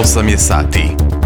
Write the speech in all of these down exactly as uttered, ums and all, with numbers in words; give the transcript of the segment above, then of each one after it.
osam je sati.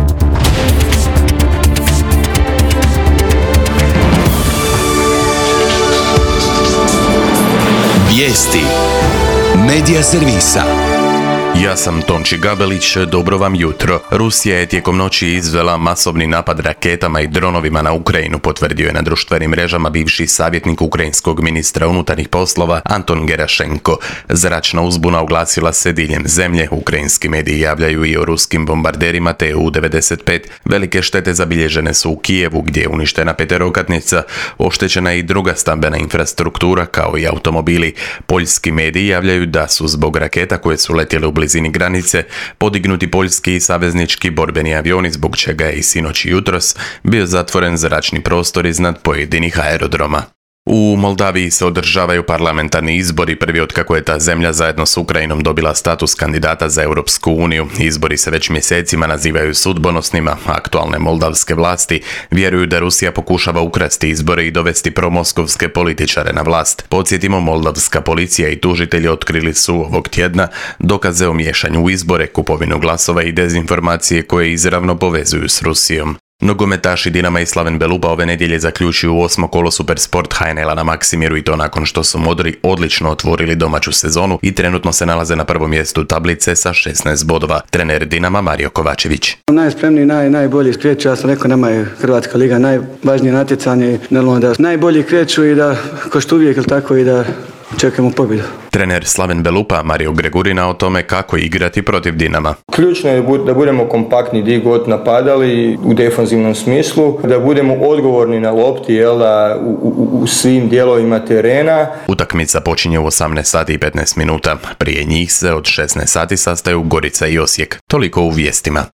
Vijesti Medija servisa. Ja sam Tonči Gabelić, dobro vam jutro. Rusija je tijekom noći izvela masovni napad raketama i dronovima na Ukrajinu, potvrdio je na društvenim mrežama bivši savjetnik ukrajinskog ministra unutarnjih poslova Anton Gerašenko. Zračna uzbuna oglasila se diljem zemlje, ukrajinski mediji javljaju i o ruskim bombarderima te U devedeset pet. Velike štete zabilježene su u Kijevu gdje je uništena peterokatnica, oštećena i druga stambena infrastruktura kao i automobili. Poljski mediji javljaju da su zbog raketa koje su letjele u blizini granice podignuti poljski i saveznički borbeni avioni, zbog čega je i sinoć i jutros bio zatvoren zračni prostor iznad pojedinih aerodroma. U Moldaviji se održavaju parlamentarni izbori, prvi otkako je ta zemlja zajedno s Ukrajinom dobila status kandidata za Europsku uniju. Izbori se već mjesecima nazivaju sudbonosnima. Aktualne moldavske vlasti vjeruju da Rusija pokušava ukrasti izbore i dovesti promoskovske političare na vlast. Podsjetimo, moldavska policija i tužitelji otkrili su ovog tjedna dokaze o miješanju u izbore, kupovinu glasova i dezinformacije koje izravno povezuju s Rusijom. Nogometaši Dinama i Slaven Belupa ove nedjelje zaključuju osmo kolo Supersport H N L-a na Maksimiru i to nakon što su Modri odlično otvorili domaću sezonu i trenutno se nalaze na prvom mjestu tablice sa šesnaest bodova. Trener Dinama Mario Kovačević. Najspremniji, naj, najbolji kreću, ja sam rekao, nama je Hrvatska liga najvažnije natjecanje, naravno da najbolji kreću i da, ko što uvijek, ili tako, i da čekamo pobjedu. Trener Slaven Belupa Mario Gregurina o tome kako igrati protiv Dinama. Ključno je da budemo kompaktni gdje god napadali u defanzivnom smislu, da budemo odgovorni na lopti, jel, da, u, u, u svim dijelovima terena. Utakmica počinje u osamnaest sati i petnaest minuta. Prije njih se od šesnaest sati sastaju Gorica i Osijek. Toliko u vijestima.